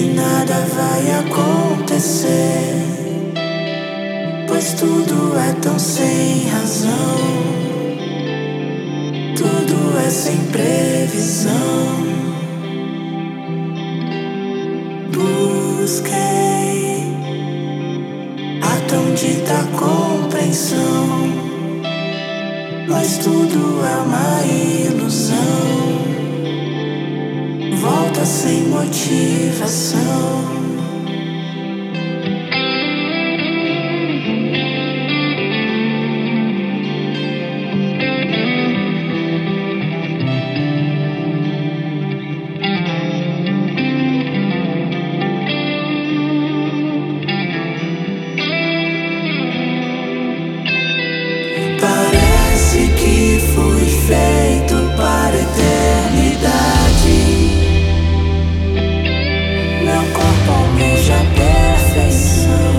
nada vai acontecer, pois tudo é tão sem razão, tudo é sem previsão. Busquei a tão dita compreensão, mas tudo é uma ilusão, volta sem motivação. Parece que fui feito para a eternidade. Meu corpo almeja a perfeição,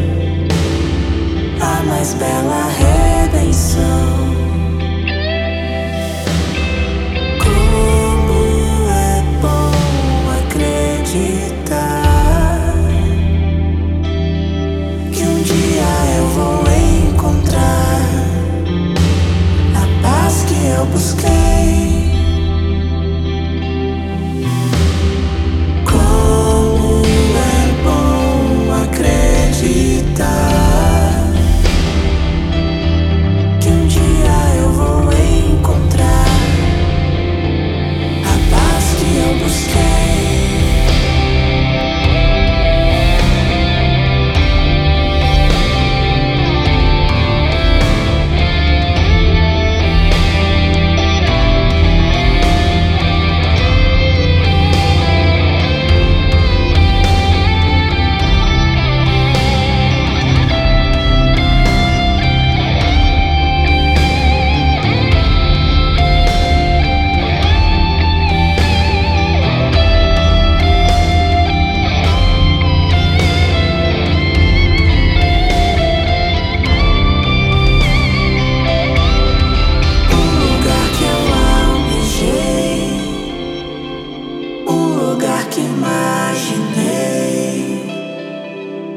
a mais bela redenção. Como é bom acreditar que um dia eu vou encontrar a paz que eu busquei. Como é bom acreditar que um dia eu vou encontrar a paz que eu busquei. Que imaginei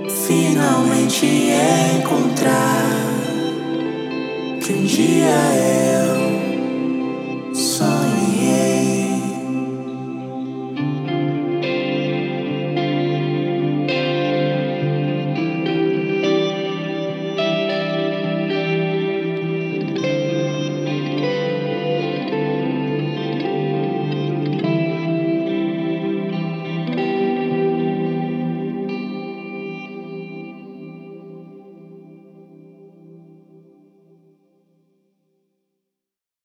finalmente encontrar que um dia